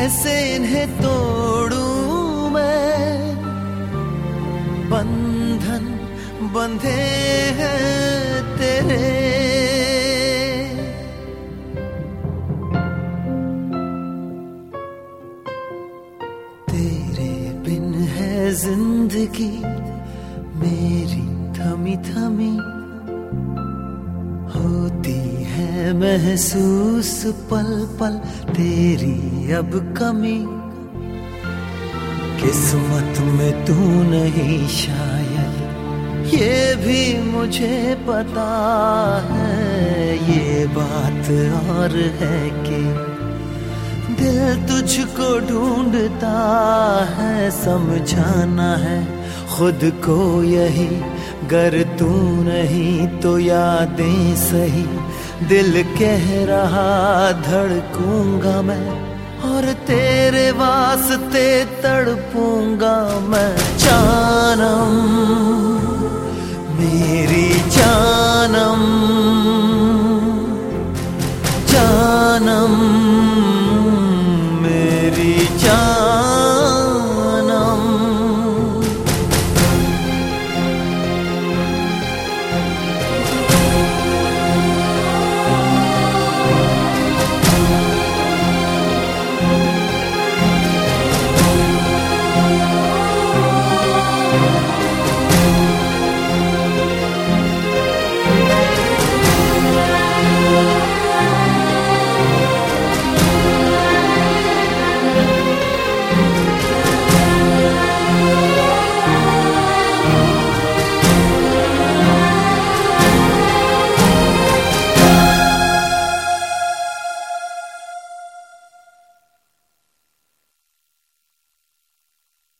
कैसे इन्हें तोड़ूं मैं, बंधन बंधे हैं तेरे। तेरे बिन है जिंदगी मेरी थमी थमी, होती है महसूस पल पल तेरी अब कमी। किस्मत में तू नहीं शायद ये भी मुझे पता है, ये बात और है कि दिल तुझको ढूंढता है। समझाना है खुद को यही, गर तू नहीं तो यादें सही। दिल कह रहा धड़कूंगा मैं, और तेरे वास्ते तड़पूंगा मैं। जानम मेरी जानम।